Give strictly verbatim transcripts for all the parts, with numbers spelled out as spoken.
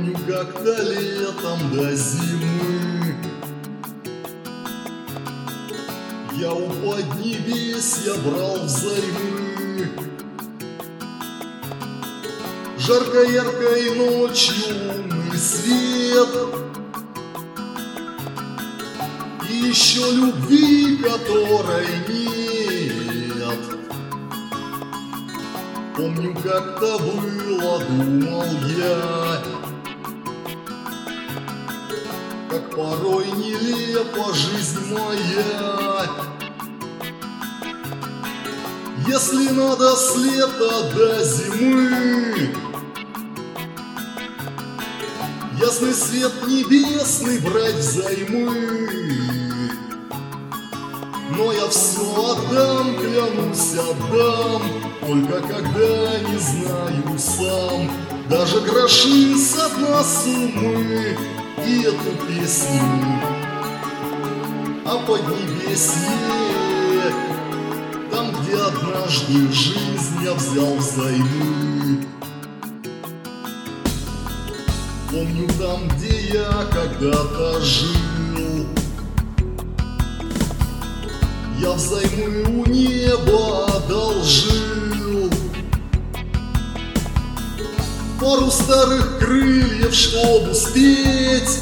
Помню, как-то летом до зимы я у Поднебесья брал взаймы. Жарко-яркой ночью лунный свет и еще любви, которой нет. Помню, как-то было, думал я, как порой нелепа жизнь моя. Если надо с лета до зимы ясный свет небесный брать взаймы, но я все отдам, клянусь, отдам, только когда не знаю сам. Даже гроши со дна суммы и эту песню о Поднебесье, там, где однажды жизнь я взял взаймы. Помню, там, где я когда-то жил, я взаймы у неба одолжил пару старых крыльев, чтоб успеть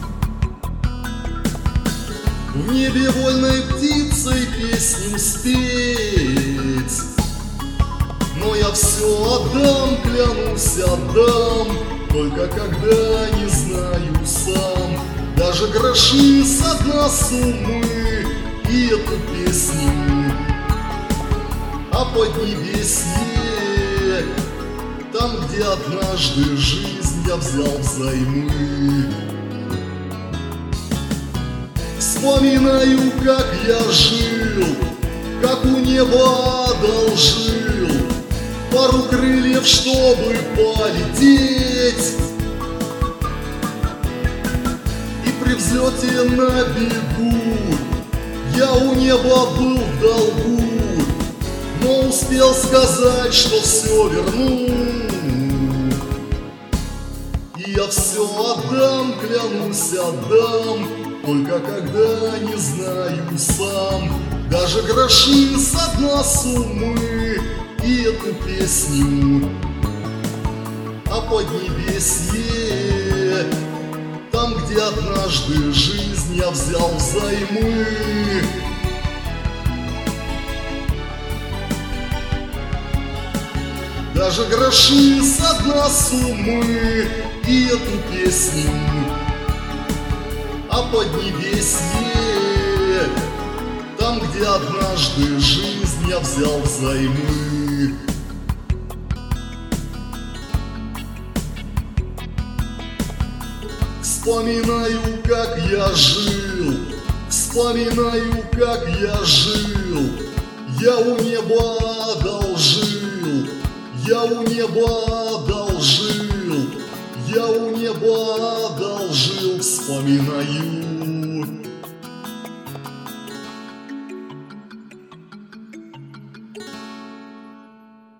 в небе вольной птицей песню спеть. Но я все отдам, клянусь, отдам, только когда не знаю сам. Даже гроши со дна суммы и эту песню о Поднебесье, там, где однажды жизнь я взял взаймы. Вспоминаю, как я жил, как у неба одолжил пару крыльев, чтобы полететь, и при взлете на бегу я у неба был в долгу, но успел сказать, что все верну. И я все отдам, клянусь, отдам, только когда не знаю сам. Даже гроши со дна суммы и эту песню о Поднебесье, там, где однажды жизнь я взял взаймы. Даже гроши со дна суммы и эту песню о Поднебесье, там, где однажды жизнь я взял взаймы. Вспоминаю, как я жил, вспоминаю, как я жил, я у неба одолжил, я у неба одолжил, я у неба одолжил, вспоминаю.